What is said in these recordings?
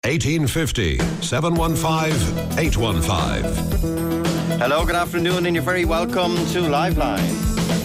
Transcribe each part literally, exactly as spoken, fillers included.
eighteen fifty, seven one five, eight one five. Hello, good afternoon, and you're very welcome to Liveline.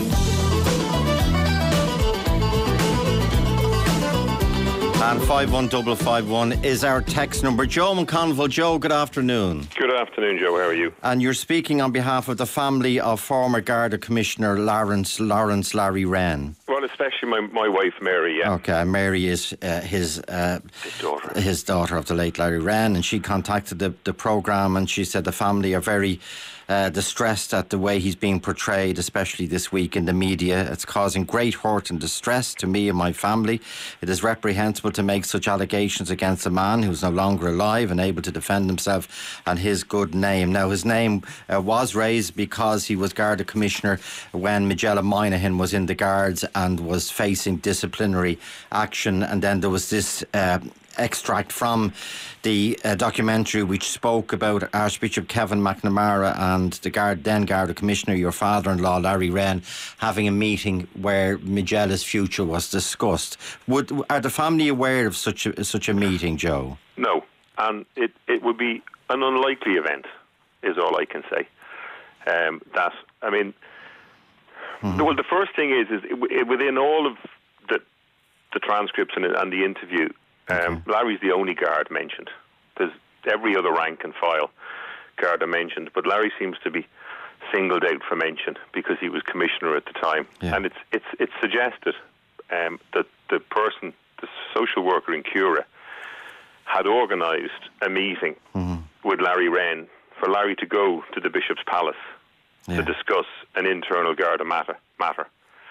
And five one five five one is our text number. Joe McConville. Joe, good afternoon. Good afternoon, Joe. How are you? And you're speaking on behalf of the family of former Garda Commissioner Lawrence Lawrence Larry Wren. Well, especially my, my wife, Mary, yeah. Okay, Mary is uh, his uh, his daughter. His daughter of the late Larry Wren, and she contacted the, the programme, and she said the family are very uh, distressed at the way he's being portrayed, especially this week in the media. It's causing great hurt and distress to me and my family. It is reprehensible to make such allegations against a man who's no longer alive and able to defend himself and his good name. Now, his name uh, was raised because he was Garda Commissioner when Majella Moynihan was in the Guards and was facing disciplinary action, and then there was this uh, extract from the uh, documentary which spoke about Archbishop Kevin McNamara and the Guard, then Garda Commissioner, your father-in-law Larry Wren, having a meeting where Majella's future was discussed. Would are the family aware of such a, such a meeting, Joe? No, and it, it would be an unlikely event, is all I can say. Um, that, I mean, mm-hmm. well, the first thing is, is it, it, within all of the, the transcripts and, and the interview, Um, okay. Larry's the only guard mentioned. There's every other rank and file guard are mentioned, but Larry seems to be singled out for mention because he was commissioner at the time. Yeah. And it's it's it's suggested um, that the person, the social worker in Cura, had organised a meeting mm-hmm. with Larry Wren for Larry to go to the Bishop's Palace yeah. to discuss an internal Garda matter. matter.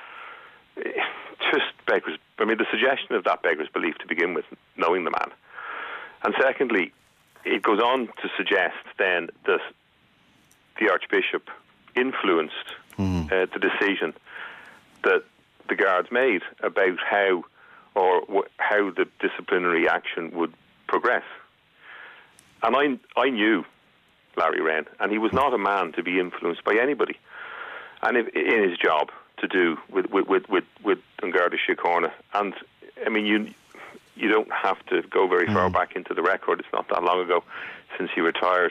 Just beggars, I mean, the suggestion of that beggars belief to begin with, knowing the man. And secondly, it goes on to suggest then that the Archbishop influenced mm. uh, the decision that the guards made about how or wh- how the disciplinary action would progress. And I, I knew Larry Wren, and he was not a man to be influenced by anybody. And if, in his job to do with with with with, with Garda Síochána, and I mean you you don't have to go very far mm. back into the record. It's not that long ago since he retired,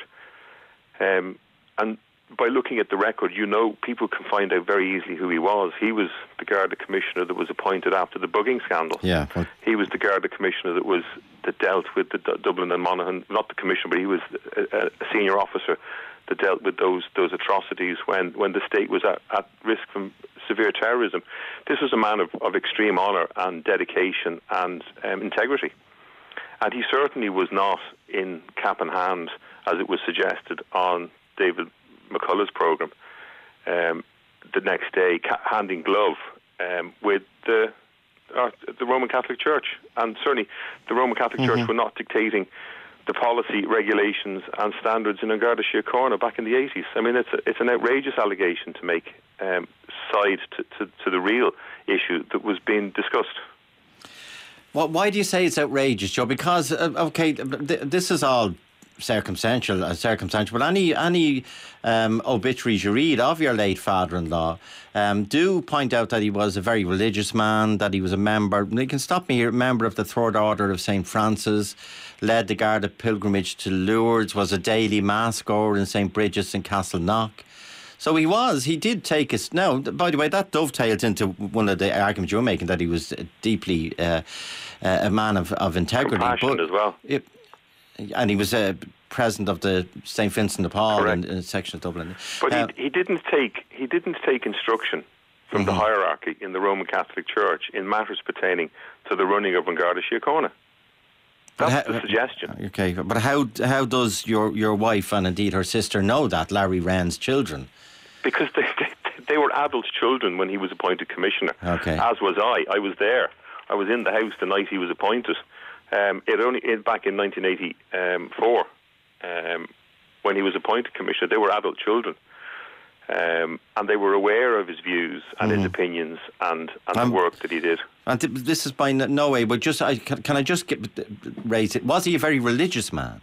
um, and by looking at the record, you know people can find out very easily who he was. He was the Garda Commissioner that was appointed after the bugging scandal. Yeah, well, he was the Garda Commissioner that was that dealt with the D- Dublin and Monaghan. Not the Commissioner, but he was a, a senior officer that dealt with those those atrocities when, when the state was at, at risk from severe terrorism. This was a man of, of extreme honour and dedication and um, integrity. And he certainly was not in cap in hand, as it was suggested on David McCullough's programme, um, the next day, ca- handing glove um, with the, uh, the Roman Catholic Church. And certainly the Roman Catholic mm-hmm. Church were not dictating the policy, regulations and standards in Garda Síochána back in the eighties. I mean, it's a, it's an outrageous allegation to make um, side to, to, to the real issue that was being discussed. Well, why do you say it's outrageous, Joe? Because, uh, okay, th- this is all circumstantial, uh, circumstantial, but any any um, obituaries you read of your late father-in-law um, do point out that he was a very religious man, that he was a member, you can stop me here, member of the Third Order of Saint Francis, led the Garda pilgrimage to Lourdes, was a daily mass goer in Saint Bridget's in Castleknock. So he was, he did take us. Now, by the way, that dovetails into one of the arguments you were making, that he was deeply uh, uh, a man of, of integrity. Compassion as well. It, and he was a uh, president of the Saint Vincent de Paul in, in a section of Dublin. But uh, he, he didn't take he didn't take instruction from mm-hmm. the hierarchy in the Roman Catholic Church in matters pertaining to the running of Garda Síochána. That's how, the suggestion. Okay, but how how does your, your wife and indeed her sister know that, Larry Wren's children? Because they, they, they were adult children when he was appointed commissioner. Okay. As was I. I was there. I was in the house the night he was appointed. Um, it only it, back in nineteen eighty-four, um, when he was appointed commissioner, they were adult children, um, and they were aware of his views and mm-hmm. his opinions and, and um, the work that he did. And this is by no way, but just I, can, can I just get, raise it? Was he a very religious man?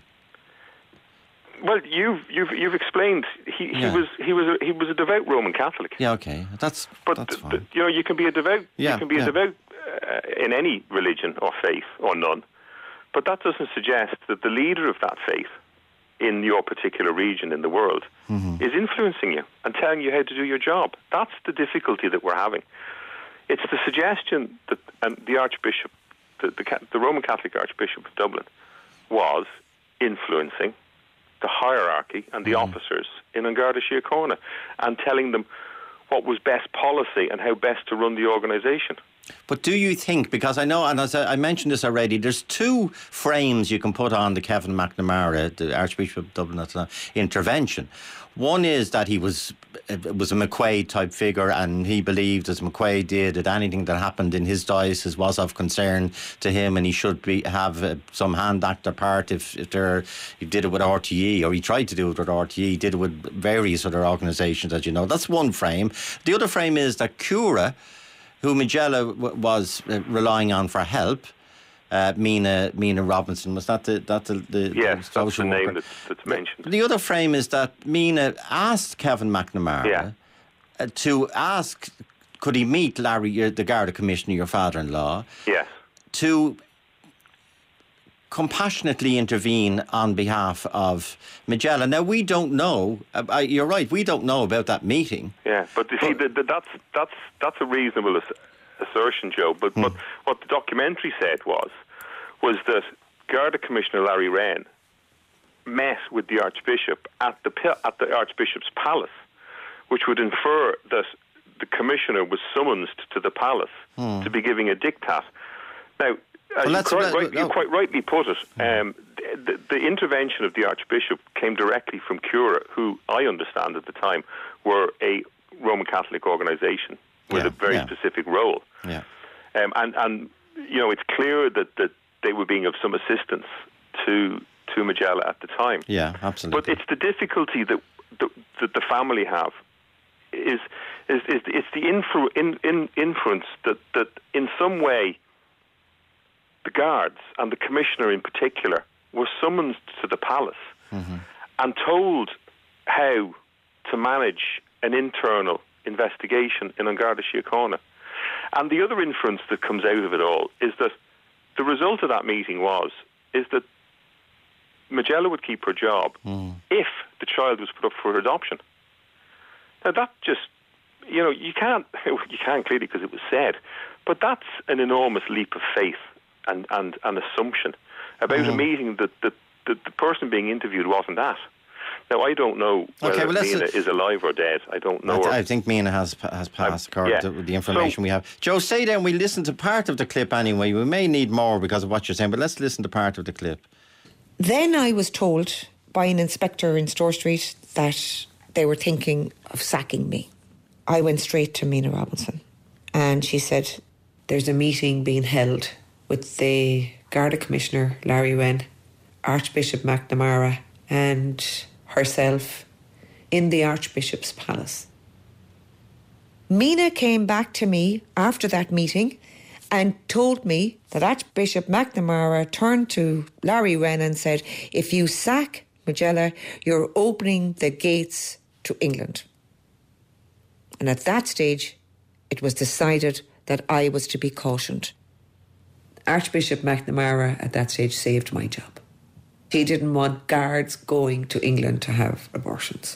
Well, you've you've you've explained he, he yeah. was he was a, he was a devout Roman Catholic. Yeah, okay, that's but that's the, fine. The, you know, you can be a devout. Yeah, you can be yeah. a devout uh, in any religion or faith or none. but that doesn't suggest that the leader of that faith in your particular region in the world mm-hmm. is influencing you and telling you how to do your job. That's the difficulty that we're having. It's the suggestion that and the Archbishop, the, the, the Roman Catholic Archbishop of Dublin, was influencing the hierarchy and the mm. officers in An Garda Síochána and telling them what was best policy and how best to run the organisation. But do you think, because I know, and as I mentioned this already, there's two frames you can put on the Kevin McNamara, the Archbishop of Dublin, intervention. One is that he was was a McQuaid type figure, and he believed, as McQuaid did, that anything that happened in his diocese was of concern to him, and he should be have uh, some hand actor part if if there he did it with R T E, or he tried to do it with R T E, he did it with various other organisations, as you know. That's one frame. The other frame is that Cura, who Majella w- was uh, relying on for help, uh, Mina Mina Robinson, was that the that the, the, yes, the social that's the name worker? that's, that's mentioned. The other frame is that Mina asked Kevin McNamara yeah. uh, to ask, could he meet Larry, the Garda Commissioner, your father-in-law, yes, to compassionately intervene on behalf of Majella. Now, we don't know, uh, you're right, we don't know about that meeting. Yeah, but you see, the, the, that's that's that's a reasonable ass- assertion, Joe. But, hmm. but what the documentary said was, was that Garda Commissioner Larry Wren met with the Archbishop at the at the Archbishop's palace, which would infer that the Commissioner was summoned to the palace hmm. to be giving a diktat. Now, as well, you, quite right, you quite rightly put it, um, the, the intervention of the Archbishop came directly from Cura, who I understand at the time were a Roman Catholic organisation with yeah, a very yeah. specific role. Yeah. Um, and, and, you know, it's clear that, that they were being of some assistance to to Majella at the time. Yeah, absolutely. But it's the difficulty that, that, that the family have is is, is it's the influ- in, in inference that, that in some way the guards and the commissioner in particular were summoned to the palace mm-hmm. and told how to manage an internal investigation in An Garda Síochána. And the other inference that comes out of it all is that the result of that meeting was is that Majella would keep her job mm. if the child was put up for adoption. Now that just, you know, you can't, you can't clearly because it was said, but that's an enormous leap of faith and, and an assumption about mm. a meeting that, that, that the person being interviewed wasn't at. Now, I don't know whether okay, well, Mina is alive or dead. I don't know. I, I think Mina has has passed, according yeah. to the information so, we have. Joe, stay there and we listen to part of the clip anyway. We may need more because of what you're saying, but let's listen to part of the clip. Then I was told by an inspector in Store Street that they were thinking of sacking me. I went straight to Mina Robinson and she said, there's a meeting being held with the Garda Commissioner, Larry Wren, Archbishop McNamara and herself in the Archbishop's palace. Mina came back to me after that meeting and told me that Archbishop McNamara turned to Larry Wren and said, if you sack Majella, you're opening the gates to England. And at that stage, it was decided that I was to be cautioned. Archbishop McNamara at that stage saved my job. He didn't want guards going to England to have abortions.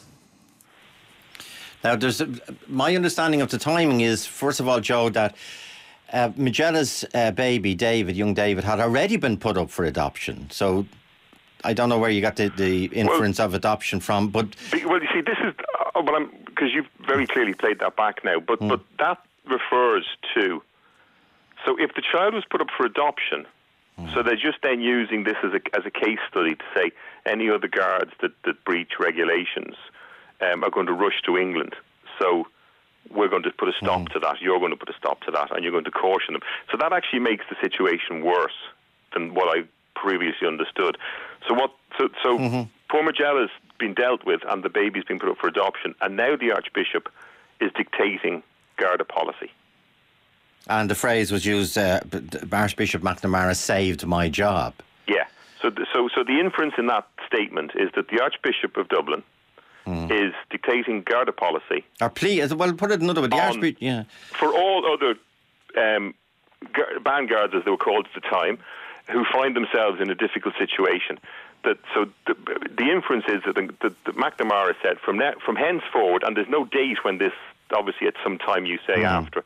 Now, there's a, my understanding of the timing is, first of all, Joe, that uh, Majella's uh, baby, David, young David, had already been put up for adoption. So I don't know where you got the, the inference well, of adoption from, but... Well, you see, this is... Uh, well, I'm because you've very clearly played that back now, but, mm. but that refers to... So if the child was put up for adoption... So they're just then using this as a as a case study to say any other guards that, that breach regulations um, are going to rush to England. So we're going to put a stop mm. to that. You're going to put a stop to that, and you're going to caution them. So that actually makes the situation worse than what I previously understood. So what? So, so mm-hmm. poor Majella's been dealt with, and the baby's been put up for adoption, and now the Archbishop is dictating Garda policy. And the phrase was used, uh, Archbishop McNamara saved my job. Yeah. So, the, so, so the inference in that statement is that the Archbishop of Dublin mm. is dictating Garda policy. Or please, well, put it another way. The Archbishop, yeah. For all other um, band guards, as they were called at the time, who find themselves in a difficult situation. That so the, the inference is that, the, that, that McNamara said from now, from henceforward, and there's no date when this, obviously at some time you say mm. after,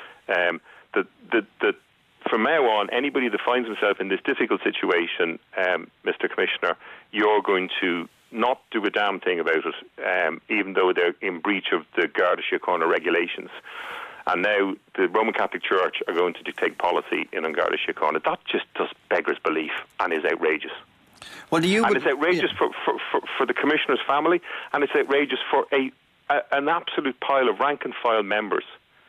um, that, that that from now on, anybody that finds himself in this difficult situation, um, Mister Commissioner, you're going to not do a damn thing about it, um, even though they're in breach of the Garda Síochána regulations. And now the Roman Catholic Church are going to take policy in on Garda Síochána. That just just beggars belief and is outrageous. Well, do you and would, it's outrageous yeah. for, for, for, for the Commissioner's family, and it's outrageous for a, a an absolute pile of rank and file members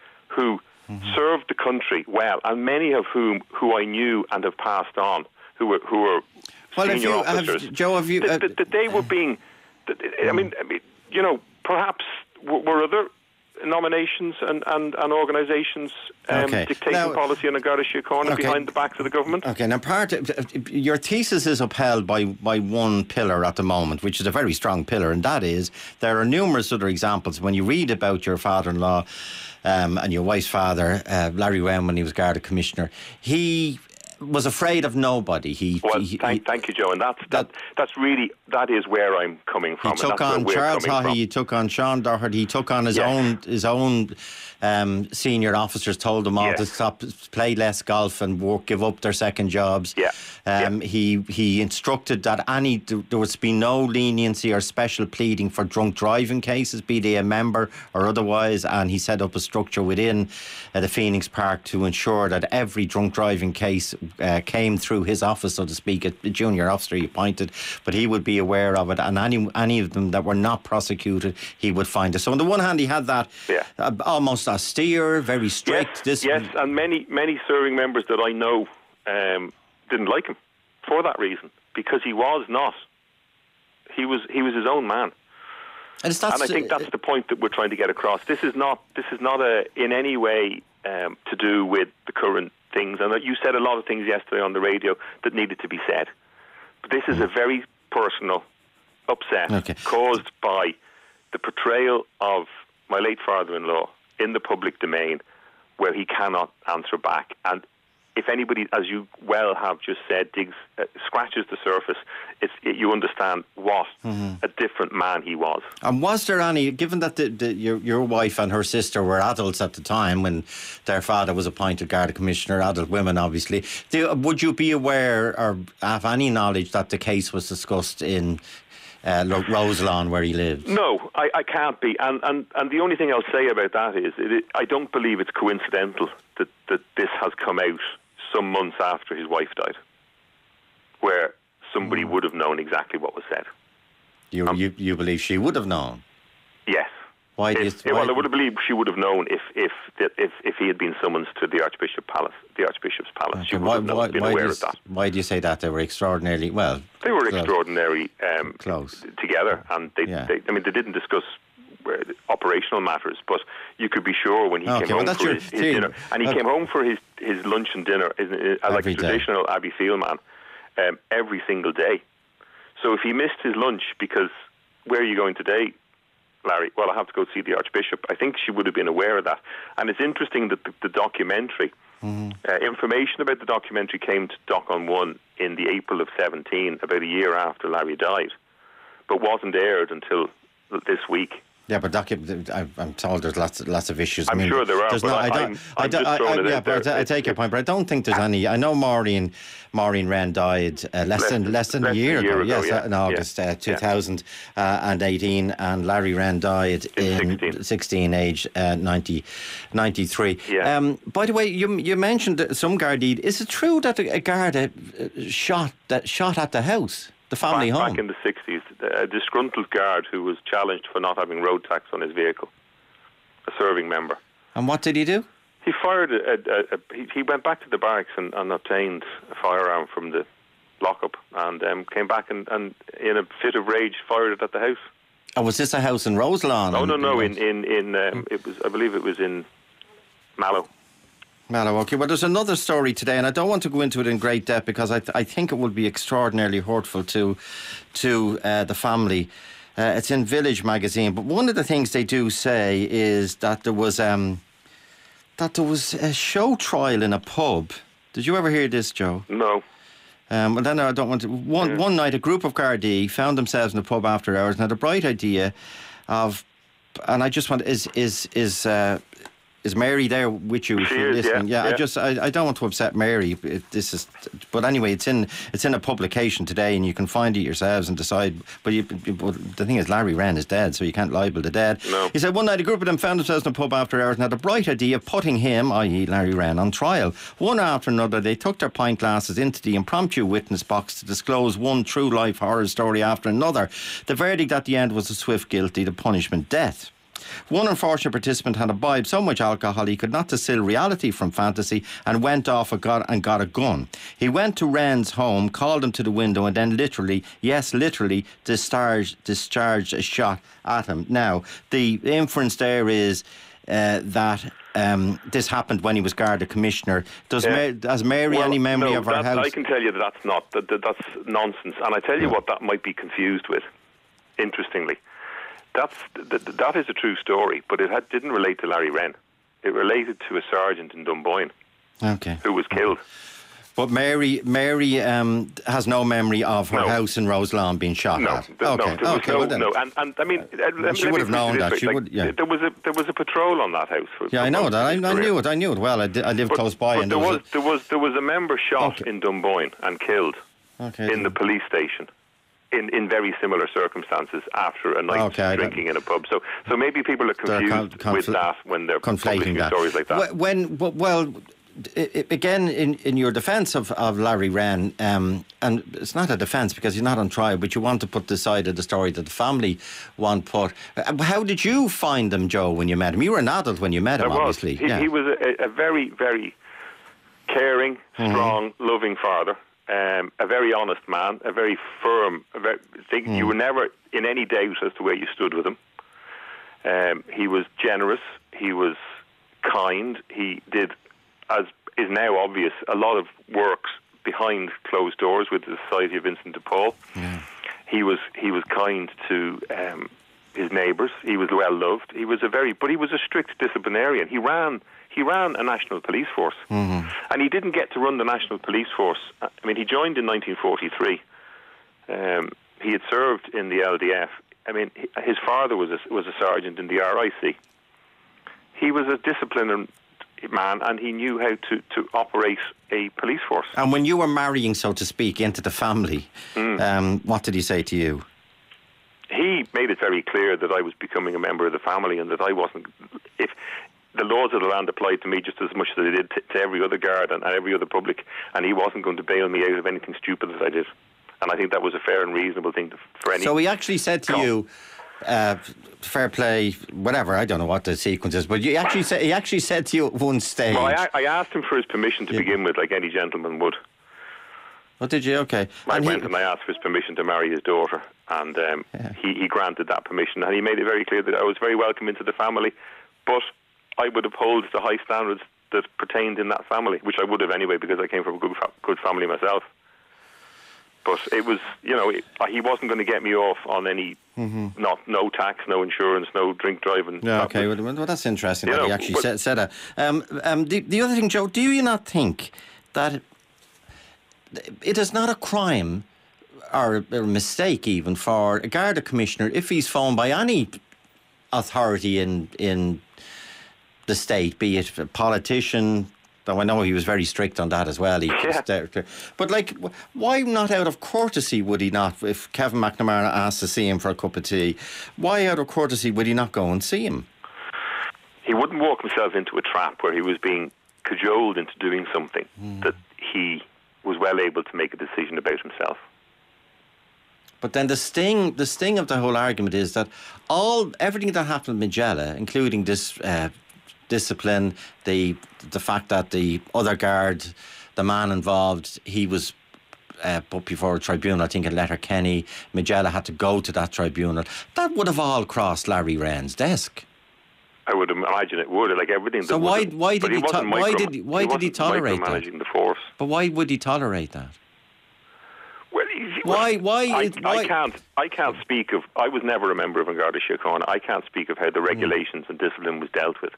who mm-hmm. served the country well, and many of whom who I knew and have passed on, who were who were well, senior if you, officers. Have, Joe, have you? Uh, that, that, that they were being. That, I mean, I mean, you know, perhaps were other nominations and, and, and organisations um, okay. dictating now, policy on the Garda Síochána okay. behind the backs of the government. Okay, now part of, your thesis is upheld by, by one pillar at the moment, which is a very strong pillar, and that is there are numerous other examples. When you read about your father-in-law um, and your wife's father, uh, Larry Wren, when he was Garda Commissioner, he was afraid of nobody. He, well, he, thank, he, thank you, Joe, and that's that, that's really that is where I'm coming from. He took and on Charles Haughey, he took on Sean Doherty, he took on his yes. own his own um, senior officers, told them all yes. to stop, play less golf and work, give up their second jobs. Yeah. Um, yeah. He he instructed that any there was to be no leniency or special pleading for drunk driving cases, be they a member or otherwise, and he set up a structure within uh, the Phoenix Park to ensure that every drunk driving case uh, came through his office, so to speak, a junior officer he appointed, but he would be aware of it, and any any of them that were not prosecuted, he would find it. So on the one hand, he had that yeah. uh, almost austere, very strict. Yes, this yes, and many many serving members that I know um, didn't like him for that reason, because he was not. He was he was his own man, and, it's not, and I think that's the point that we're trying to get across. This is not this is not a in any way um, to do with the current things, and you said a lot of things yesterday on the radio that needed to be said. But this is a very personal upset okay. caused by the portrayal of my late father-in-law in the public domain, where he cannot answer back. And if anybody, as you well have just said, digs, uh, scratches the surface, it's, it, you understand what mm-hmm. a different man he was. And was there any, given that the, the, your, your wife and her sister were adults at the time when their father was appointed Garda Commissioner, adult women obviously, do, would you be aware or have any knowledge that the case was discussed in uh, Roselawn where he lived? No, I, I can't be. And, and, and the only thing I'll say about that is it, it, I don't believe it's coincidental that, that this has come out some months after his wife died, where somebody mm. would have known exactly what was said. You um, you, you believe she would have known? Yes. Why do you? If, why? Well, I would have believed she would have known if if if if he had been summoned to the Archbishop Palace, the Archbishop's Palace. Okay. She would why, have known, why, been why aware you, of that. Why do you say that? They were extraordinarily well. They were close. extraordinary um, close together, and they, yeah. they. I mean, they didn't discuss operational matters, but you could be sure when he okay, came well, home for your, his, his dinner, and he uh, came home for his, his lunch and dinner as, as like a traditional day. Abbey Field man um, every single day. So if he missed his lunch because, where are you going today, Larry? Well, I have to go see the Archbishop. I think she would have been aware of that. And it's interesting that the, the documentary, mm-hmm. uh, information about the documentary came to Doc on One in the April of seventeen, about a year after Larry died, but wasn't aired until this week. Yeah, but docu- I'm told there's lots, lots of issues. I'm I mean, sure there are. There's but not, I don't. I'm, I I'm don't. I, I, yeah, but I, I take it's, your point, but I don't think there's any. I know Maureen, Maureen Wren died uh, less, less than less than less a year, a year ago. ago. Yes, yeah. in August yeah. uh, two thousand eighteen, and Larry Wren died in, in sixteen, sixteen age uh, ninety, ninety-three. Yeah. Um, by the way, you you mentioned some Gardaí. Is it true that a, a Garda shot that shot at the house? The family back, home? Back in the sixties, a disgruntled guard who was challenged for not having road tax on his vehicle, a serving member. And what did he do? He fired, a, a, a, he, he went back to the barracks and, and obtained a firearm from the lockup, and um, came back and, and, in a fit of rage, fired it at the house. Oh, was this a house in Roselawn? Oh, no, no, in, in, in um, it was, I believe it was in Mallow. Mallow, okay. Well, there's another story today, and I don't want to go into it in great depth because I, th- I think it would be extraordinarily hurtful to to uh, the family. Uh, it's in Village magazine, but one of the things they do say is that there was um, that there was a show trial in a pub. Did you ever hear this, Joe? No. Um, and then I don't want to. One, yeah. one night, a group of Gardaí found themselves in a pub after hours and had a bright idea of, and I just want, is, is, is, uh, is Mary there with you? She if you're is, listening? yeah, yeah. yeah. I just, I, I don't want to upset Mary. It, this is, but anyway, it's in, it's in a publication today, and you can find it yourselves and decide. But, you, but the thing is, Larry Wren is dead, so you can't libel the dead. No. He said one night a group of them found themselves in a pub after hours and had a bright idea of putting him, that is. Larry Wren, on trial. One after another, they took their pint glasses into the impromptu witness box to disclose one true life horror story after another. The verdict at the end was a swift guilty, the punishment death. One unfortunate participant had imbibed so much alcohol he could not distill reality from fantasy and went off and got, and got a gun. He went to Wren's home, called him to the window and then literally, yes literally, discharged, discharged a shot at him. Now, the inference there is uh, that um, this happened when he was Garda Commissioner. Does yeah. Ma- has Mary well, any memory no, of her that, house? I can tell you that that's not, that, that that's nonsense. And I tell you Yeah. what that might be confused with, interestingly. That's th- that is a true story, but it had, didn't relate to Larry Wren. It related to a sergeant in Dunboyne Okay. who was killed. But Mary Mary um, has no memory of her No. house in Roselawn being shot No, at. th- okay, no, there was okay, no, well then. no, and, and I mean, uh, let, She let would me have put it known this that. way, She like, would- yeah. There was a there was a patrol on that house. For, Yeah, for I know most that. of I, his I career. knew it. I knew it well. I, did, I lived But, close by, but and there there was was. there was there was a member shot Okay. in Dunboyne and killed A, okay. in the police station. In, in very similar circumstances after a night Okay, drinking in a pub. So so maybe people are They're confused con- with confl- that when they're conflating publishing that. stories like that. Wh- When, w- well, i- i- again, in, in your defence of, of Larry Wren, um, and it's not a defence because you're not on trial, but you want to put this side of the story that the family want put. Uh, How did you find him, Joe, when you met him? You were an adult when you met him, There was. obviously. He, yeah. he was a, a very, very caring, Mm-hmm. strong, loving father. Um, a very honest man, a very firm. A very, think Mm. You were never in any doubt as to where you stood with him. Um, he was generous. He was kind. He did, as is now obvious, a lot of works behind closed doors with the Society of Vincent de Paul. Yeah. He was he was kind to um, his neighbours. He was well loved. He was a very, but he was a strict disciplinarian. He ran he ran a national police force, Mm-hmm. and he didn't get to run the national police force. I mean, he joined in nineteen forty-three. Um, he had served in the L D F. I mean, he, his father was a, was a sergeant in the R I C. He was a disciplined man, and he knew how to, to operate a police force. And when you were marrying, so to speak, into the family, Mm. um, what did he say to you? He made it very clear that I was becoming a member of the family, and that I wasn't. If the laws of the land applied to me just as much as they did to, to every other guard and, and every other public, and he wasn't going to bail me out of anything stupid that I did. And I think that was a fair and reasonable thing to, for any. So he actually said to Come. you, uh, fair play, whatever, I don't know what the sequence is, but you actually said, he actually said to you at one stage. Well, I, I asked him for his permission to Yeah. begin with, like any gentleman would. What did you? Okay. I And he- went and I asked for his permission to marry his daughter, and um, Yeah. he, he granted that permission, and he made it very clear that I was very welcome into the family, but I would uphold the high standards that pertained in that family, which I would have anyway because I came from a good, fa- good family myself. But it was, you know, it, he wasn't going to get me off on any, not no tax, no insurance, no drink driving. Yeah, That okay, was- well, well, that's interesting You that he know, actually but- said, said that. Um, um, the, the other thing, Joe, do you not think that it is not a crime or a, a mistake even for a Garda Commissioner, if he's phoned by any authority in in the state, be it a politician, though I know he was very strict on that as well. He Yeah. just, but like, wh- why not out of courtesy would he not, if Kevin McNamara asked to see him for a cup of tea, why out of courtesy would he not go and see him? He wouldn't walk himself into a trap where he was being cajoled into doing something that he was well able to make a decision about himself. But then the sting, the sting of the whole argument is that all everything that happened in Magella, including this uh, discipline, the the fact that the other guard, the man involved, he was uh, put before a tribunal, I think in Letterkenny. Magella had to go to that tribunal. That would have all crossed Larry Wren's desk. I would imagine it would, like everything. So that why- wasn't- why did but he wasn't to- why micro- did he- why did he wasn't tolerate that? micromanaging the force. But why would he tolerate that? Well, he- Why- why I, is- I why- can't. I can't speak of. I was never a member of An Garda Síochána. I can't speak of how the regulations and discipline was dealt with.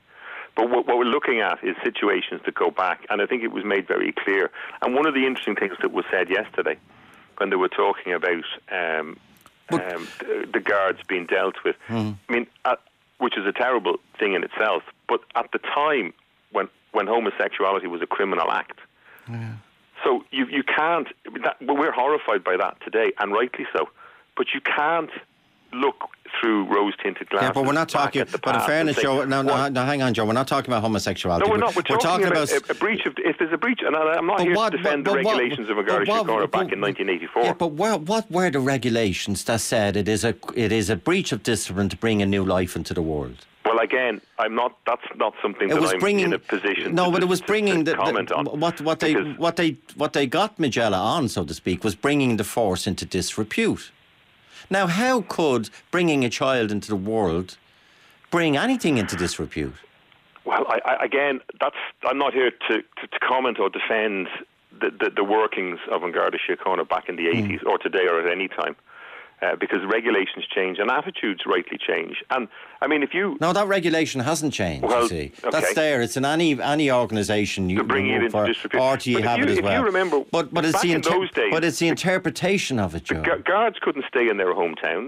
But what, what we're looking at is situations that go back, and I think it was made very clear. And one of the interesting things that was said yesterday, when they were talking about um, um, the, the guards being dealt with, mm. I mean, uh, which is a terrible thing in itself, but at the time when, when homosexuality was a criminal act, yeah. so you you can't, that, well, we're horrified by that today, and rightly so, but you can't look through rose-tinted glasses. Yeah, but we're not talking. But in fairness, say, Joe, no, no, no, hang on, Joe. We're not talking about homosexuality. No, we're not. We're, we're talking, talking about, about a, a breach of. If there's a breach, and I'm not here what, to defend but, but the regulations what, of Garda Síochána back in nineteen eighty-four. Yeah, but what, what were the regulations that said it is a it is a breach of discipline to bring a new life into the world? Well, again, I'm not. That's not something it that was I'm bringing, in a position. No, to, but it was to, bringing to the, comment the, on what what they what they what they got Majella on, so to speak, was bringing the force into disrepute. Now, how could bringing a child into the world bring anything into disrepute? Well, I, I, again, that's I'm not here to, to, to comment or defend the, the, the workings of An Garda Síochána back in the eighties mm. or today or at any time. Uh, because regulations change and attitudes rightly change. And, I mean, if you... No, that regulation hasn't changed, well, you see. Okay. That's there. It's in any any organisation you bring you it into for, disrepute. or do you but have you, it as if well. you remember, but, but, it's back the in those days... But it's the interpretation of it, Joe. The guards couldn't stay in their hometowns.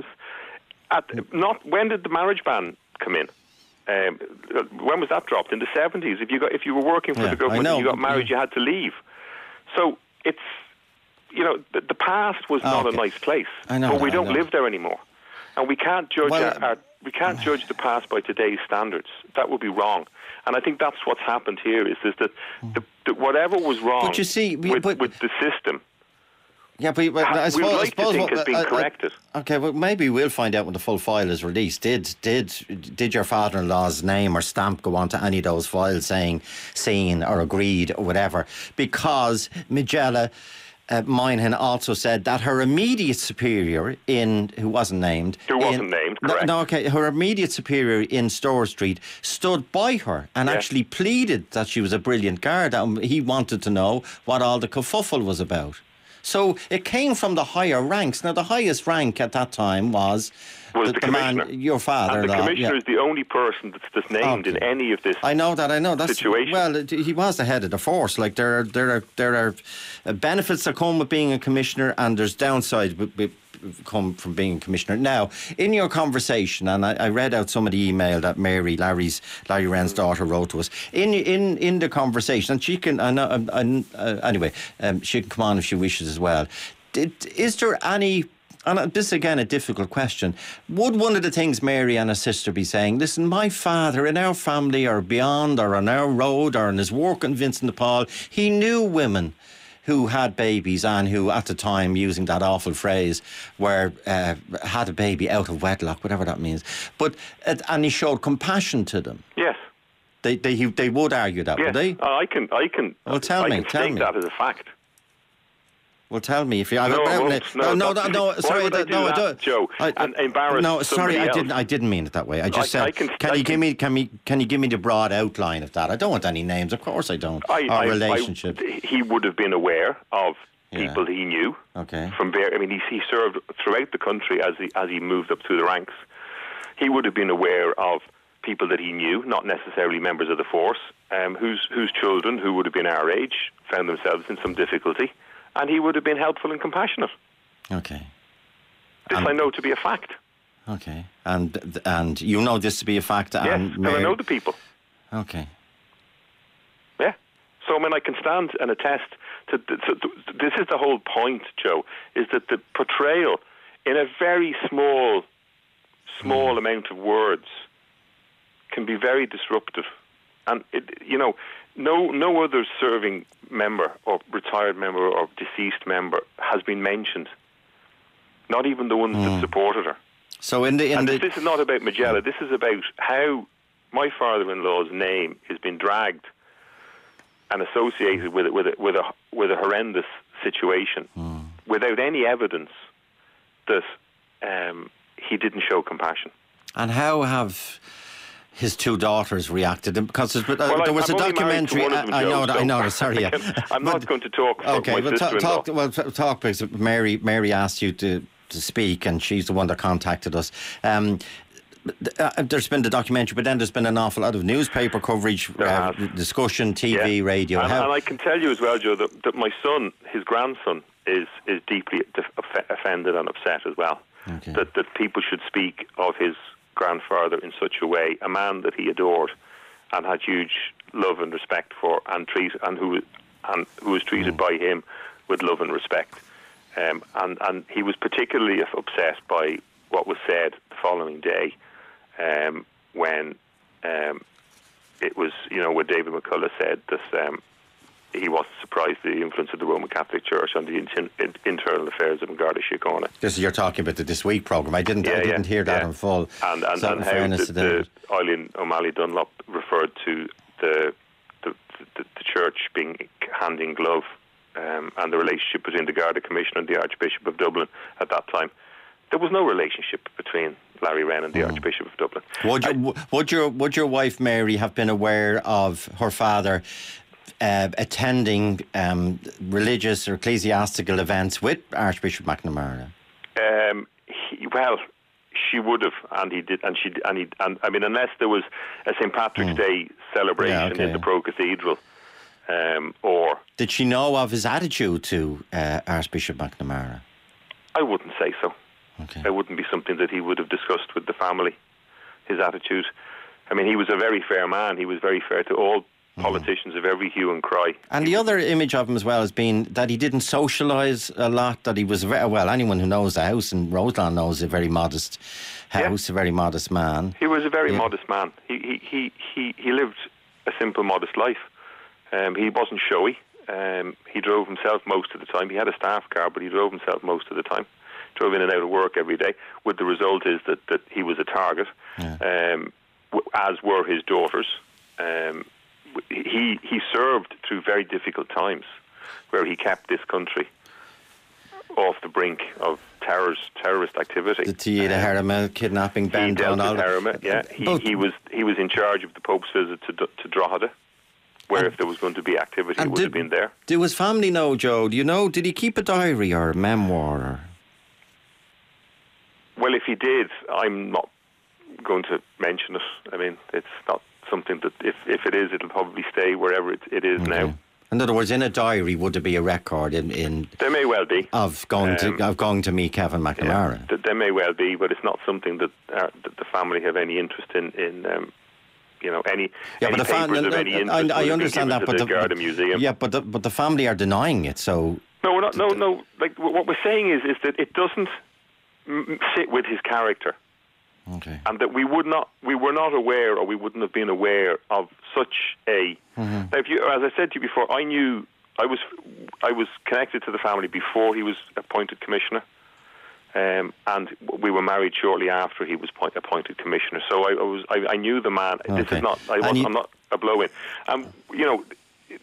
At, not When did the marriage ban come in? Um, when was that dropped? In the seventies. If you got if you were working for yeah, the government and you got married, yeah. you had to leave. So it's... You know, the, the past was not okay. a nice place, I know but we that, don't live there anymore, and we can't judge well, our, our, we can't judge the past by today's standards. That would be wrong, and I think that's what's happened here. Is, is that the, the, whatever was wrong but you see, with, but, with the system. Yeah, but, but I suppose, we'd like I suppose to think what, has been uh, corrected. Uh, okay, well, maybe we'll find out when the full file is released. Did did did your father-in-law's name or stamp go onto any of those files saying seen or agreed or whatever? Because Majella Uh, Moynihan also said that her immediate superior in, who wasn't named... Who wasn't in, named, correct. No, no, okay, her immediate superior in Store Street stood by her and yeah. actually pleaded that she was a brilliant guard, and he wanted to know what all the kerfuffle was about. So it came from the higher ranks. Now, the highest rank at that time was... was the, the, the commissioner. man, your father. And the commissioner yeah. is the only person that's, that's named okay. in any of this. I know that. I know that's situation. Well, he was the head of the force. Like there are there are there are benefits that come with being a commissioner, and there's downsides with, with come from being a commissioner. Now, in your conversation, and I, I read out some of the email that Mary, Larry's Larry Wren's daughter, wrote to us. In in in the conversation, and she can. I know. I, uh, anyway, um, she can come on if she wishes as well. Did, is there any? And this is again a difficult question. Would one of the things Mary and her sister be saying, listen, my father in our family or beyond or on our road or in his work in Vincent de Paul, he knew women who had babies and who at the time, using that awful phrase, were uh, had a baby out of wedlock, whatever that means. But uh, and he showed compassion to them. Yes. They they he, they would argue that, yes. would they? Uh, I can I can well, tell I me, can tell state me. that as a fact. Well, tell me if you. I no, I, I no, no, no, no, no. Sorry, would I do no, that, I don't, Joe. I, and embarrass. No, sorry, I else? didn't. I didn't mean it that way. I just I, said. I can, can I you can, give me? Can me? Can you give me the broad outline of that? I don't want any names. Of course, I don't. I, Our I, relationship. I, he would have been aware of people yeah. he knew. Okay. From there, I mean, he, he served throughout the country as he as he moved up through the ranks. He would have been aware of people that he knew, not necessarily members of the force, um, whose whose children, who would have been our age, found themselves in some difficulty, and he would have been helpful and compassionate. Okay. This and, I know to be a fact. Okay, and and you know this to be a fact. Yes, and and I know the people. Okay. Yeah. So I mean, I can stand and attest to, to, to, to this is the whole point, Joe, is that the portrayal in a very small, small mm. amount of words can be very disruptive, and it, you know, no no other serving member or retired member or deceased member has been mentioned. Not even the ones mm. that supported her. So in the in and the, this is not about Majella. This is about how my father-in-law's name has been dragged and associated with it with a, with a with a horrendous situation, mm. without any evidence that um, he didn't show compassion. And how have his two daughters reacted? Because uh, well, there was I'm a documentary. Them, I, I know, Joe, that, I know. So Sorry, yeah. I'm but, not going to talk. Okay, my well, talk. Well, talk because Mary, Mary asked you to, to speak, and she's the one that contacted us. Um, uh, there's been the documentary, but then there's been an awful lot of newspaper coverage, uh, discussion, T V, yeah. radio. And, How? and I can tell you as well, Joe, that, that my son, his grandson, is is deeply def- offended and upset as well. Okay. That that people should speak of his grandfather in such a way, a man that he adored and had huge love and respect for, and treat and who and who was treated mm. by him with love and respect. Um, and and he was particularly upset by what was said the following day, um, when um, it was, you know, where David McCullough said that um, he wasn't surprised at the influence of the Roman Catholic Church on the in- in- internal affairs of Garda Síochána. This is, you're talking about the This Week programme. I didn't, yeah, I didn't yeah, hear that yeah. in full. And and, so and how the, to the Eileen O'Malley Dunlop referred to the the, the the church being hand in glove, um, and the relationship between the Garda Commissioner and the Archbishop of Dublin at that time. There was no relationship between Larry Wren and the mm. Archbishop of Dublin. Would you, I, would your would your wife Mary have been aware of her father Uh, attending um, religious or ecclesiastical events with Archbishop McNamara? Um, he, well, she would have, and he did, and she, and he, and I mean, unless there was a Saint Patrick's mm. Day celebration yeah, okay. in the Pro Cathedral, um, or did she know of his attitude to uh, Archbishop McNamara? I wouldn't say so. Okay. It wouldn't be something that he would have discussed with the family. His attitude. I mean, he was a very fair man. He was very fair to all politicians mm. of every hue and cry. And the other image of him as well has been that he didn't socialise a lot, that he was very, well, anyone who knows the house in Roseland knows a very modest house, yeah. a very modest man. He was a very yeah. modest man. He, he, he, he, he lived a simple, modest life. Um, he wasn't showy. Um, he drove himself most of the time. He had a staff car, but he drove himself most of the time. Drove in and out of work every day, with the result is that, that he was a target, yeah. um, as were his daughters. Um, He he served through very difficult times, where he kept this country off the brink of terrorist terrorist activity. The Tieta um, Harima kidnapping, Ben He dealt Donald. with Harima, yeah. He, he was he was in charge of the Pope's visit to to Drogheda, where and, if there was going to be activity, it would did, have been there. Do his family know, Joe? Do you know? Did he keep a diary or a memoir? Or? Well, if he did, I'm not going to mention it. I mean, it's not something that, if, if it is, it'll probably stay wherever it, it is okay. now. In other words, in a diary, would there be a record in, in there may well be of going um, to of going to meet Kevin McNamara? Yeah, there may well be, but it's not something that, uh, that the family have any interest in. in um, you know, any yeah, any but the family. I, I understand that, but the, the Garda Museum. Yeah, but the, but the family are denying it. So no, we're not. No, no. Like what we're saying is, is that it doesn't m- sit with his character. Okay. And that we would not, we were not aware, or we wouldn't have been aware of such a. Mm-hmm. Now, if you, as I said to you before, I knew I was, I was connected to the family before he was appointed commissioner, um, and we were married shortly after he was point, appointed commissioner. So I, I was, I, I knew the man. Okay. This is not, I was, you, I'm not a blow-in. Um, you know, it,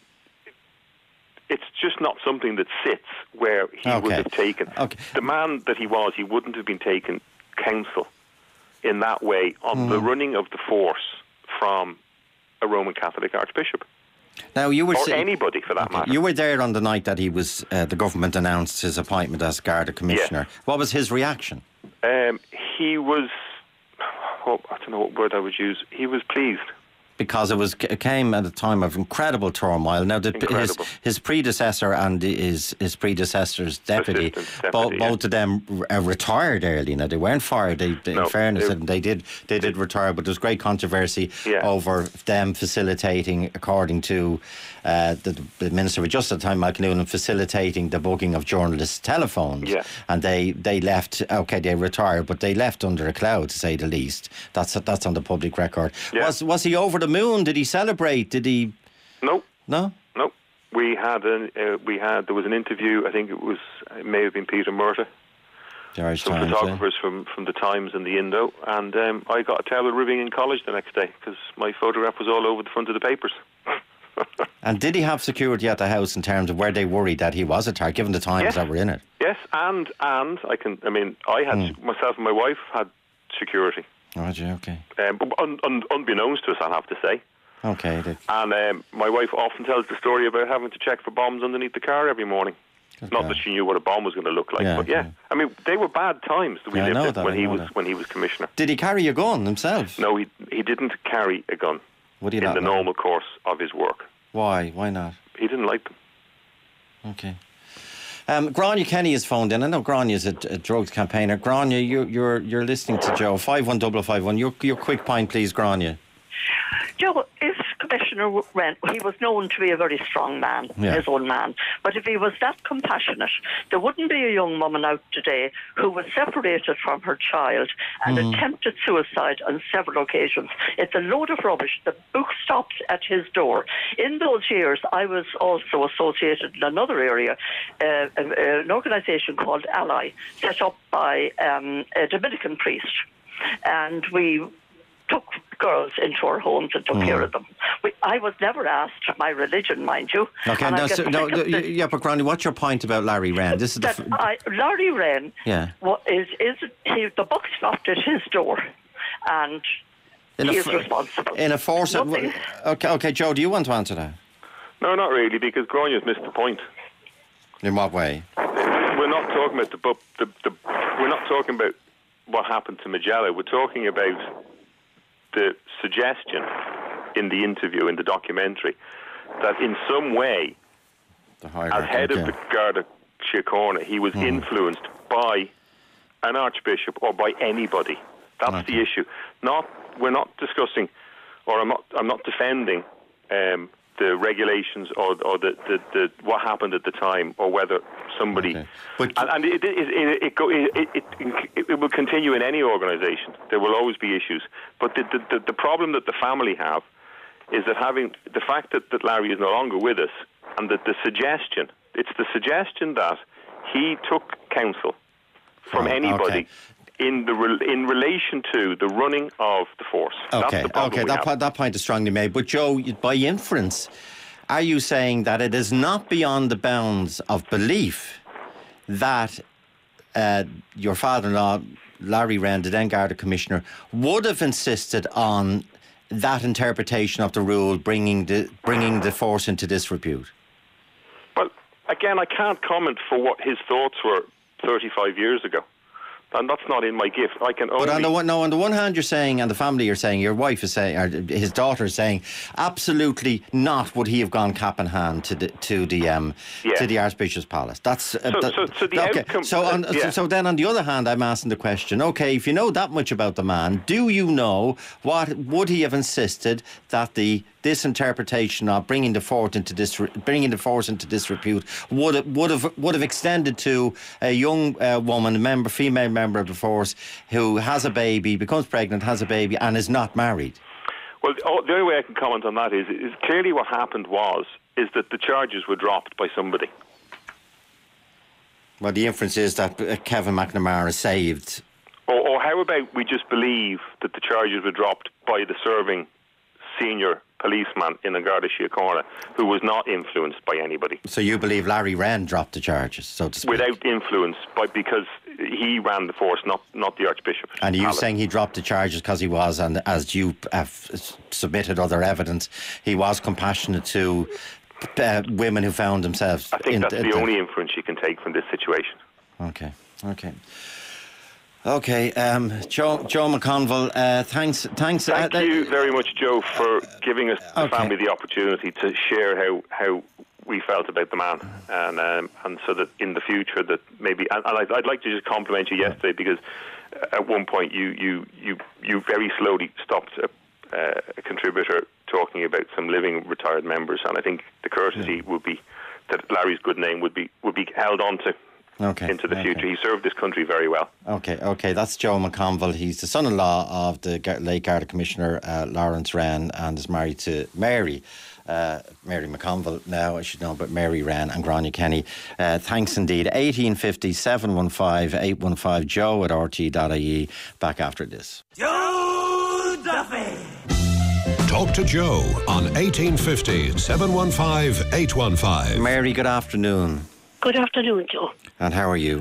it's just not something that sits where he okay. would have taken. Okay. The man that he was, he wouldn't have been taken counsel in that way on mm. the running of the force from a Roman Catholic Archbishop. Now you were or say, okay, for that okay. matter. You were there on the night that he was. Uh, the government announced his appointment as Garda Commissioner. Yes. What was his reaction? Um, he was. Oh, I don't know what word I would use. He was pleased. Because it was it came at a time of incredible turmoil. Now, the, his, his predecessor and his his predecessor's deputy, deputy both, yeah. both of them uh, retired early. Now, they weren't fired. They, they, no, in fairness, it, they did they did retire, but there was great controversy yeah. over them facilitating, according to uh, the, the Minister of Justice at the time, Michael Noonan, facilitating the bugging of journalists' telephones. Yeah. And they, they left. Okay, they retired, but they left under a cloud, to say the least. That's that's on the public record. Yeah. Was was he over the moon? Did he celebrate? Did he? No. No? No. We had an, uh, we had there was an interview. I think it was it may have been Peter Murta, George some Times, photographers yeah. from, from the Times and the Indo, and um, I got a terrible ribbing in college the next day because my photograph was all over the front of the papers. And did he have security at the house in terms of where they worried that he was a target, given the times yes. that were in it? Yes, and and I can. I mean, I had mm. myself and my wife had security. Oh, gee, okay. Um, un, un, unbeknownst to us, I'll have to say. Okay. They... And um, my wife often tells the story about having to check for bombs underneath the car every morning. Okay. Not that she knew what a bomb was going to look like, Yeah, but yeah. yeah. I mean, they were bad times that we Yeah, I know lived in that, when I he know was that. when he was commissioner. Did he carry a gun himself? No, he he didn't carry a gun Would he in not the know? normal course of his work. Why? Why not? He didn't like them. Okay. Um, Grania Kenny is phoned in. I know Grania's a, a drugs campaigner. Grania, you, you're you're listening to Joe. five one five five one. Your, your quick point, please, Grania. Joe, if Commissioner Wren, he was known to be a very strong man, Yeah. his own man, but if he was that compassionate, there wouldn't be a young woman out today who was separated from her child and Mm-hmm. attempted suicide on several occasions. It's a load of rubbish. The book stopped at his door. In those years, I was also associated in another area, uh, an organisation called Ally, set up by um, a Dominican priest. And we took girls into our homes and took Mm. care of them. We, I was never asked my religion, mind you. Okay, and I no, get so, sick no, of no, this- yeah, but Grania, what's your point about Larry Wren? This is the. that F- I, Larry Wren Yeah. wa- is, is he, the book stopped at his door, and in he a is f- responsible. In a force. Of, Nothing- okay, okay, Joe, do you want to answer that? No, not really, because Grania's missed the point. In what way? We're not talking about the book. The, the, we're not talking about what happened to Majella. We're talking about the suggestion in the interview, in the documentary, that in some way, The hierarchy. as head okay. of the Garda Síochána, he was influenced by an archbishop or by anybody. That's Okay. the issue. Not we're not discussing, or I'm not I'm not defending um, the regulations or or the, the, the what happened at the time, or whether somebody. Okay. But- and, and it, it, it, it, go, it, it, it, it will continue in any organisation. There will always be issues. But the, the, the, the problem that the family have is that having the fact that, that Larry is no longer with us, and that the suggestion, it's the suggestion that he took counsel from Right, anybody okay. in the re, in relation to the running of the force. That's Okay, the problem okay, we that, have. po- that point is strongly made. But Joe, by inference, are you saying that it is not beyond the bounds of belief that uh, your father-in-law, Larry Wren, the then Garda Commissioner, would have insisted on that interpretation of the rule, bringing the bringing the force into disrepute? Well, again, I can't comment for what his thoughts were thirty-five years ago. And that's not in my gift. I can only... But on the one, no, on the one hand, you're saying, and the family you're saying, your wife is saying, or his daughter is saying, absolutely not would he have gone cap in hand to the to the um Yeah. to the Archbishop's palace. That's uh, So- that- so- so the okay. outcome- So, on, uh, yeah. so so then on the other hand, I'm asking the question: okay, if you know that much about the man, do you know what would he have insisted that the this interpretation of bringing the force into dis, bringing the force into disrepute would have, would have would have extended to a young uh, woman, a member, female member of the force, who has a baby, becomes pregnant, has a baby, and is not married? Well, oh, the only way I can comment on that is, is clearly what happened was is that the charges were dropped by somebody. Well, the inference is that uh, Kevin McNamara saved. Or, or how about we just believe that the charges were dropped by the serving senior policeman in the Garda Síochána, who was not influenced by anybody. So you believe Larry Wren dropped the charges, so to speak? Without influence, by, because he ran the force, not not the Archbishop. And are you Palace. saying he dropped the charges because he was, and as you have s- submitted other evidence, he was compassionate to uh, women who found themselves... I think in that's th- the th- only inference you can take from this situation. Okay, okay. Okay, um, Joe, Joe McConville, uh, thanks. Thanks. Thank uh, you very much, Joe, for giving us, the Okay. family, the opportunity to share how, how we felt about the man, and um, and so that in the future that maybe, and, and I'd, I'd like to just compliment you yesterday, because at one point you you you, you very slowly stopped a, uh, a contributor talking about some living retired members, and I think the courtesy Yeah. would be that Larry's good name would be would be held on to. Okay, into the okay. future. He served this country very well. Okay, okay, that's Joe McConville. He's the son-in-law of the Gar- late Garda Commissioner uh, Lawrence Wren, and is married to Mary, uh, Mary McConville now, I should know, but Mary Wren and Grania Kenny. Uh, thanks indeed. eighteen fifty, seven one five, eight one five, joe at r t e dot i e. Back after this. Joe Duffy. Talk to Joe on eighteen fifty, seven one five, eight one five. Mary, good afternoon. Good afternoon, Joe. And how are you?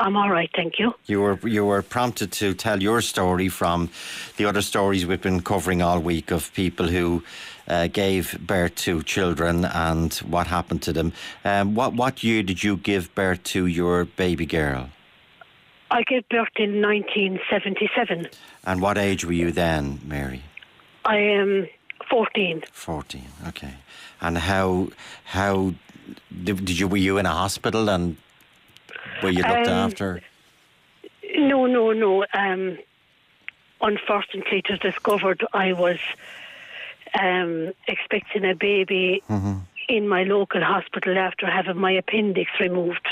I'm all right, thank you. You were you were prompted to tell your story from the other stories we've been covering all week of people who uh, gave birth to children and what happened to them. Um, what what year did you give birth to your baby girl? I gave birth in nineteen seventy-seven. And what age were you then, Mary? I am fourteen. Fourteen. Okay. And how how did, did you were you in a hospital and were you looked Um, after? No, no, no. Um, unfortunately, it was discovered I was um, expecting a baby Mm-hmm. in my local hospital after having my appendix removed.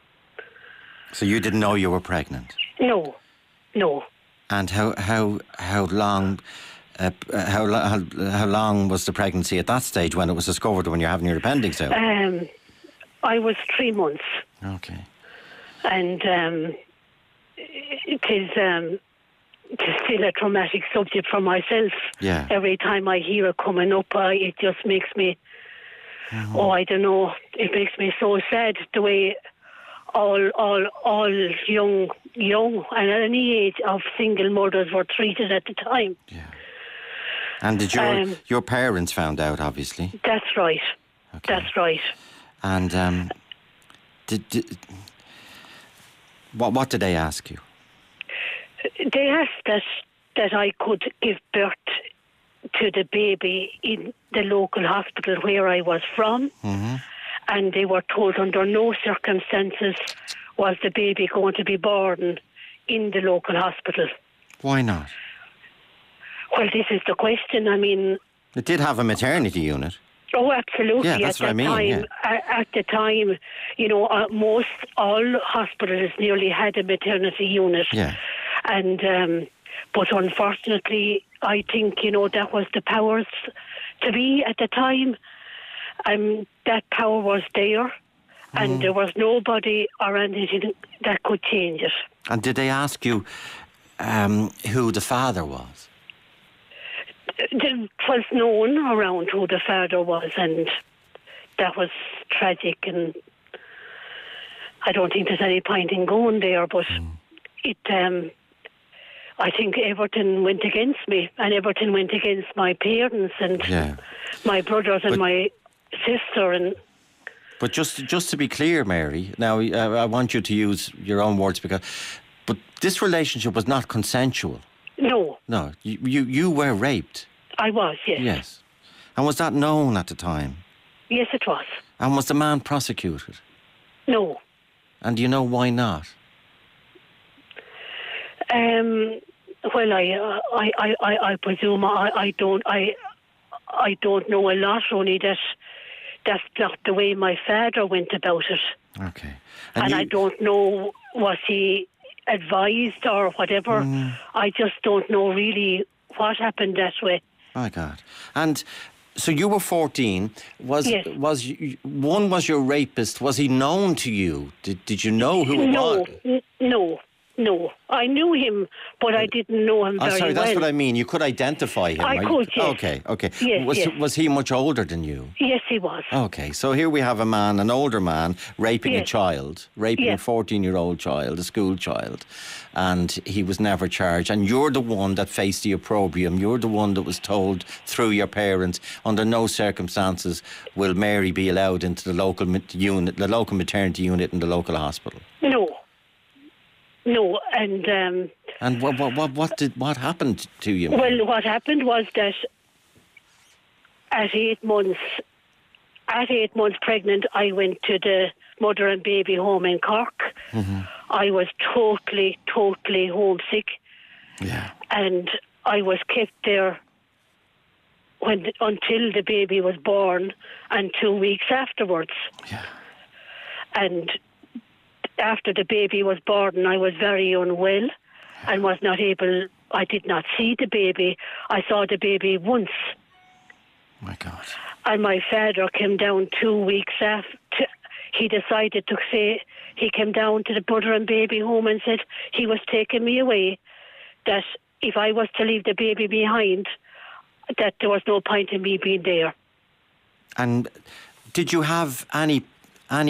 So you didn't know you were pregnant. No, no. And how how how long uh, how, lo- how how long was the pregnancy at that stage when it was discovered, when you're having your appendix out? Um, I was three months, Okay. and um, it is um, it is still a traumatic subject for myself. Yeah. Every time I hear it coming up, I, it just makes me, oh, I don't know, it makes me so sad the way all all all young young and at any age of single mothers were treated at the time. Yeah. And did your Um, your parents found out, obviously? That's right. Okay. That's right. And um, did, did what what did they ask you? They asked that that I could give birth to the baby in the local hospital where I was from, Mm-hmm. and they were told under no circumstances was the baby going to be born in the local hospital. Why not? Well, this is the question. I mean, It did have a maternity unit. oh, absolutely. Yeah, that's at what I that mean, time, at, at the time, you know, uh, most all hospitals nearly had a maternity unit. Yeah. And um, but unfortunately, I think, you know, that was the powers to be at the time. Um, that power was there, and there was nobody or anything that could change it. And did they ask you um, who the father was? It was known around who the father was, and that was tragic, and I don't think there's any point in going there, but it, um, I think everything went against me, and everything went against my parents and Yeah. my brothers and But- my sister, and But just just to be clear, Mary, now uh, I want you to use your own words, because, but this relationship was not consensual. no, No, you you, you were raped. I was, yes. Yes. And was that known at the time? Yes, it was. And was the man prosecuted? No. And do you know why not? Um, well, I, uh, I, I, I, I presume I, I don't, I, I don't know a lot. Only that that's not the way my father went about it, Okay. and, you- I don't know was he advised or whatever. Mm. I just don't know really what happened that way. My God. And so you were fourteen. Was Yes. was you, one was your rapist? Was he known to you? Did did you know who it No, was? n- no, no. I knew him, but I didn't know him Oh, very sorry, that's well. what I mean. You could identify him. I right? could, yes. Okay, okay. Yes, was yes. was he much older than you? Yes, he was. Okay, so here we have a man, an older man, raping a Yes. child, raping a Yes. fourteen-year-old child, a school child, and he was never charged. And you're the one that faced the opprobrium. You're the one that was told through your parents, under no circumstances will Mary be allowed into the local mat- unit, the local maternity unit in the local hospital. No, no, and. Um, And what what what, what did what happened to you? Well, what happened was that at eight months, at eight months pregnant, I went to the mother and baby home in Cork. Mm-hmm. I was totally, totally homesick, Yeah. and I was kept there when until the baby was born, and two weeks afterwards. Yeah. And after the baby was born, I was very unwell and was not able. I did not see the baby. I saw the baby once. My God. And my father came down two weeks after. He decided to say, he came down to the mother and baby home and said he was taking me away, that if I was to leave the baby behind, that there was no point in me being there. And did you have any any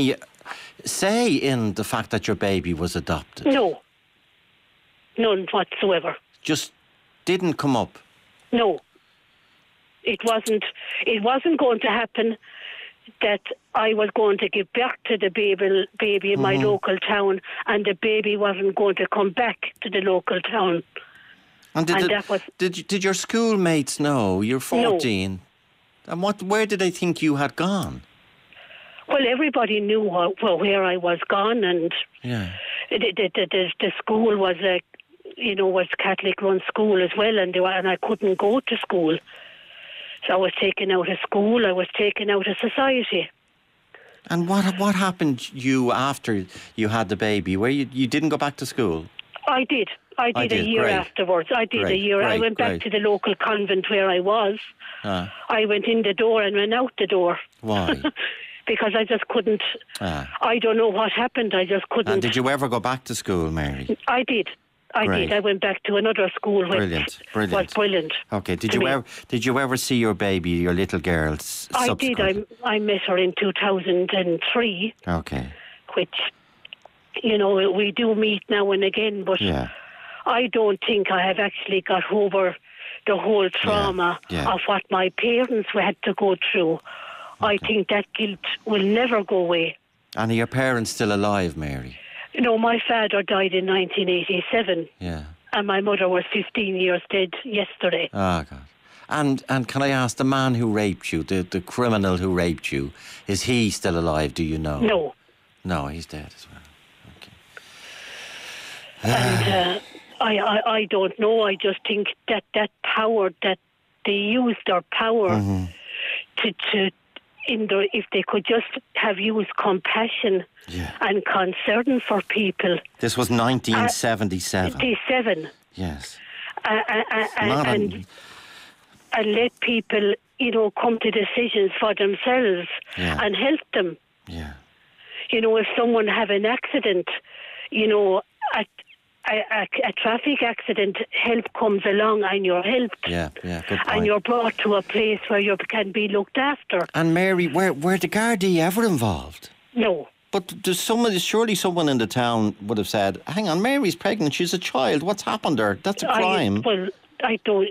say in the fact that your baby was adopted? No. None whatsoever. Just didn't come up? No. It wasn't, it wasn't going to happen that I was going to give birth to the baby, baby in my Mm-hmm. local town, and the baby wasn't going to come back to the local town. And did, And the- that was- did, you- did your schoolmates know? You're fourteen. And what? Where did they think you had gone? Well, everybody knew wh- wh- where I was gone, and Yeah. the, the, the, the, the school was a, you know, was Catholic-run school as well, and they were, and I couldn't go to school. So I was taken out of school. I was taken out of society. And what what happened you after you had the baby? Where you, you didn't go back to school? I did. I did, I a did, year great. afterwards. I did a Great, year. I great, went back great. to the local convent where I was. Ah. I went in the door and went out the door. Why? Because I just couldn't. Ah. I don't know what happened. I just couldn't. And did you ever go back to school, Mary? I did. I Great. did. I went back to another school. Which Brilliant, brilliant. was brilliant. Okay. Did to you me. ever did you ever see your baby, your little girl? s- I did. subsequently? I, I met her in two thousand three, Okay. which, you know, we do meet now and again, but Yeah. I don't think I have actually got over the whole trauma yeah. of what my parents had to go through. I think that guilt will never go away. And are your parents still alive, Mary? You know, my father died in nineteen eighty-seven, Yeah. and my mother was fifteen years dead yesterday. Oh, God. And and can I ask, the man who raped you, the, the criminal who raped you, is he still alive, do you know? No. No, he's dead as well. Okay. And uh, I, I, I don't know. I just think that that power, that they used their power Mm-hmm. to, to in the, if they could just have used compassion Yeah. and concern for people. This was nineteen seventy-seven. eighty-seven. Yes. Uh, uh, uh, Not and, an- and let people, you know, come to decisions for themselves Yeah. and help them. Yeah. You know, if someone have an accident, you know, a, a, a, a traffic accident, help comes along and you're helped. Yeah, yeah, good point. And you're brought to a place where you can be looked after. And Mary, were, were the Gardaí ever involved? No. But there's someone, surely someone in the town would have said, hang on, Mary's pregnant, she's a child, what's happened there? That's a crime. I, well, I don't...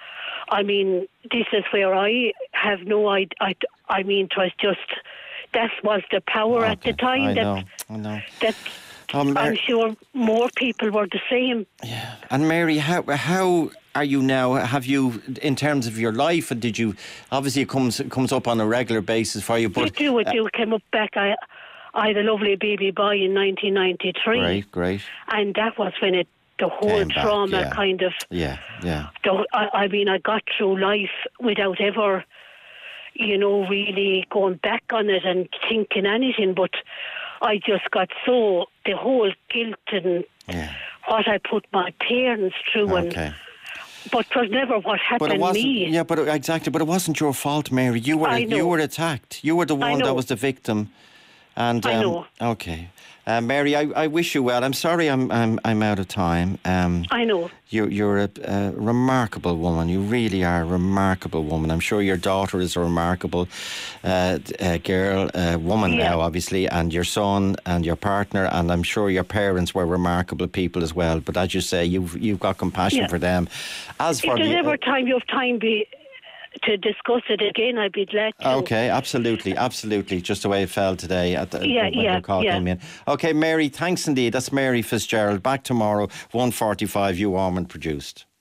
I mean, this is where I have no idea. I, I mean, it was just... That was the power at the Okay, time. I that, know, I know. That Oh, Mar- I'm sure more people were the same. Yeah. And Mary, how how are you now? Have you, in terms of your life, and did you, obviously it comes it comes up on a regular basis for you, I but... do, I do. Came up back. I, I had a lovely baby boy in nineteen ninety-three. Great, great. And that was when it, the whole Came back, trauma yeah. kind of... Yeah, yeah. The, I, I mean, I got through life without ever, you know, really going back on it and thinking anything, but I just got so, the whole guilt and Yeah. what I put my parents through, Okay. and but it was never what But happened it to wasn't. me. Yeah, but it, exactly. But it wasn't your fault, Mary. You were I you know. were attacked. You were the I one that know. was the victim. And I um, know. Okay, uh, Mary, I, I wish you well. I'm sorry, I'm I'm I'm out of time. Um, I know. You, you're a, a remarkable woman. You really are a remarkable woman. I'm sure your daughter is a remarkable uh, uh, girl, uh, woman Yeah. now, obviously, and your son and your partner, and I'm sure your parents were remarkable people as well. But as you say, you've you've got compassion Yeah. for them. As for If there's the, ever time you have time be, to discuss it again, I'd be glad to. Okay, absolutely, absolutely. Just the way it fell today at the, Yeah, when yeah, your call yeah. came in. Okay, Mary, thanks indeed. That's Mary Fitzgerald. Back tomorrow, one forty-five, you Ormond produced.